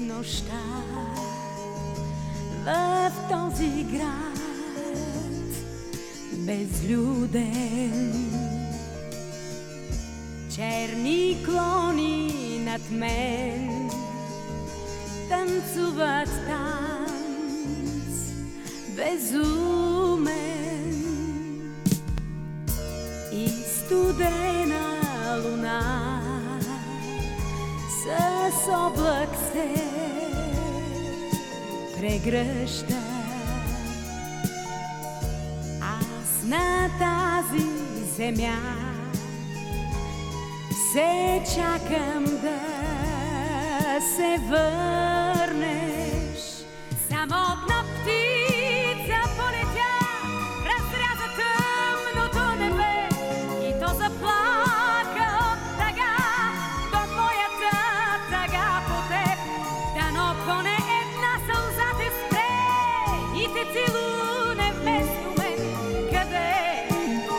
нощта в този град безлюден. Черни клони над мен танцуват танц безумен и студена луна с облак се прегръща. Аз на тази земя все чакам да се върнеш. Самотна птица полетя, разряза тъмното небе и то заплака от тъга до моята тъга по теб. Дано поне една сълза те спре и те целуне вместо мен, където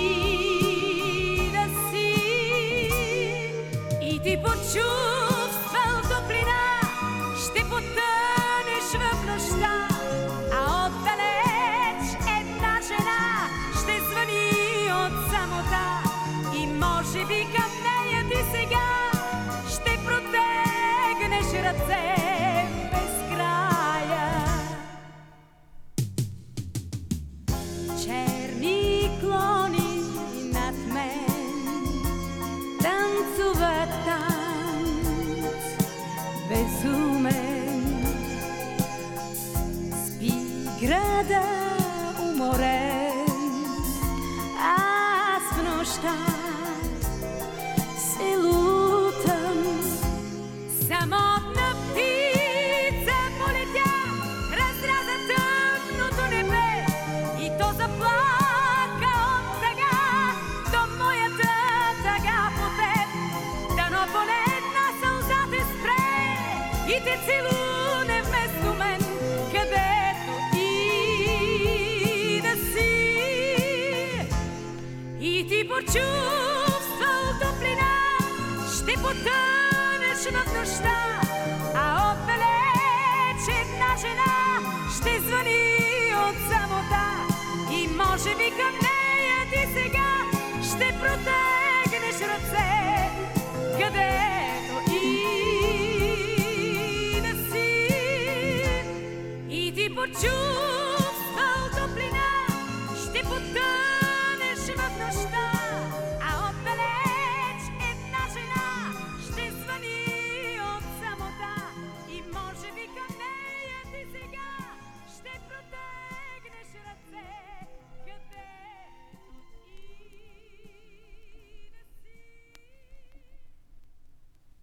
и да си. И ти почувствал топлина, ще потънеш в нощта, а отдалеч една жена ще звъни от самота. И може би към нея ти сега ще протегнеш ръце без края. Черни клони над мен танцуват танц безумен. Спи града уморен, аз в нощта се лутам. Самотна птица полетя, разряза тъмното небе и то заплака от тъга до моята тъга по теб. Дано поне една сълза те спре и те целуне вместо мен, където и да си. И ти почувствал топлина, ще потънеш в нощта, а отдалеч една жена ще звъни от самота. И може би към нея ти сега ще протегнеш ръце, където и да си. И ти почувствал